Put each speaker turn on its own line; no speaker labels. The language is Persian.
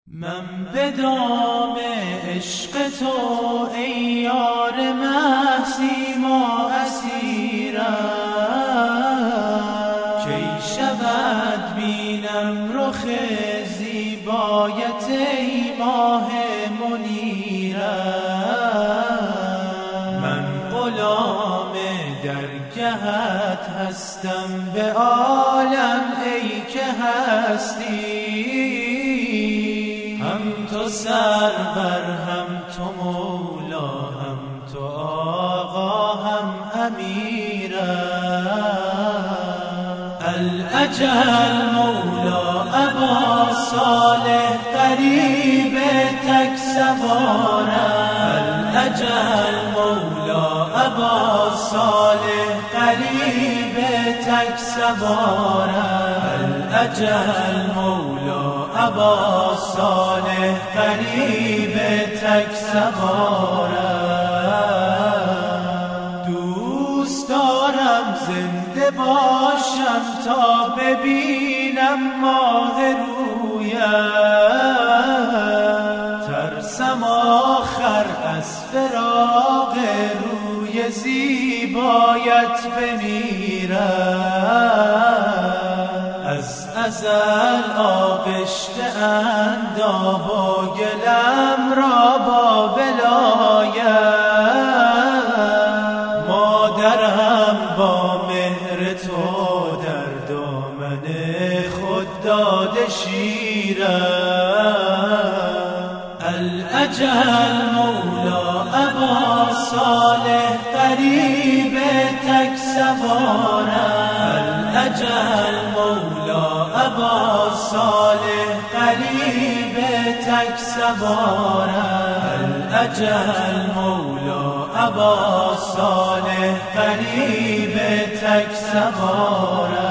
من به دام عشق تو ای یار محسیما اسیرم، کی شود بینم رخ زیبایت ای ماه منیرم. من غلام درگهت هستم به عالم ای که هستی، هم تو سرور هم تو مولا هم تو آقا هم امیرم. الاجل مولا ابا صالح قریب تک سوارم، الاجل مولا ابا صالح قریب تک سوارم، الاجل مولا ابا صالح قریب تک سوارم. دوست دارم زنده باشم تا ببینم ماه رویت، ترسم آخر از فراق روی زیبایت بمیرم. از ازل آغشته اند آب و گلم را با ولایت، مادرم با مهر تو در دامن خود داده شیرم. الاجل مولا ابا صالح قریب تک سوارم، الاجل مولا ابا صالح قریب تک سوارم، الاجل مولا ابا صالح قریب تک سوارم.